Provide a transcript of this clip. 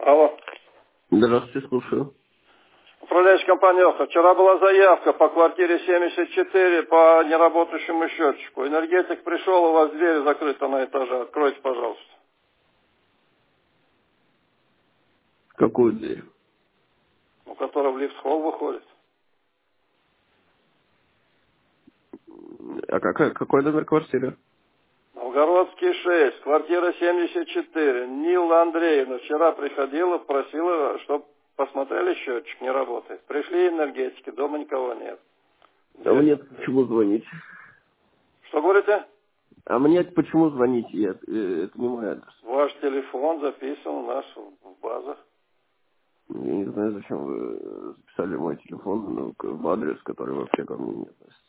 Алло. Здравствуйте, слушаю. Управляющая компания «Оха». Вчера была заявка по квартире 74 по неработающему счетчику. Энергетик пришел, у вас дверь закрыта на этаже. Откройте, пожалуйста. Какую дверь? У которого в лифт-холл выходит. А какой номер квартиры? Новгородский 6, квартира 74. Нила Андреевна вчера приходила, просила, чтобы посмотрели, счетчик не работает. Пришли энергетики, дома никого нет. А мне почему звонить? Что говорите? А мне почему звонить? Это не мой адрес. Ваш телефон записан у нас в базах. Я не знаю, зачем вы записали мой телефон в адрес, который вообще ко мне не относится.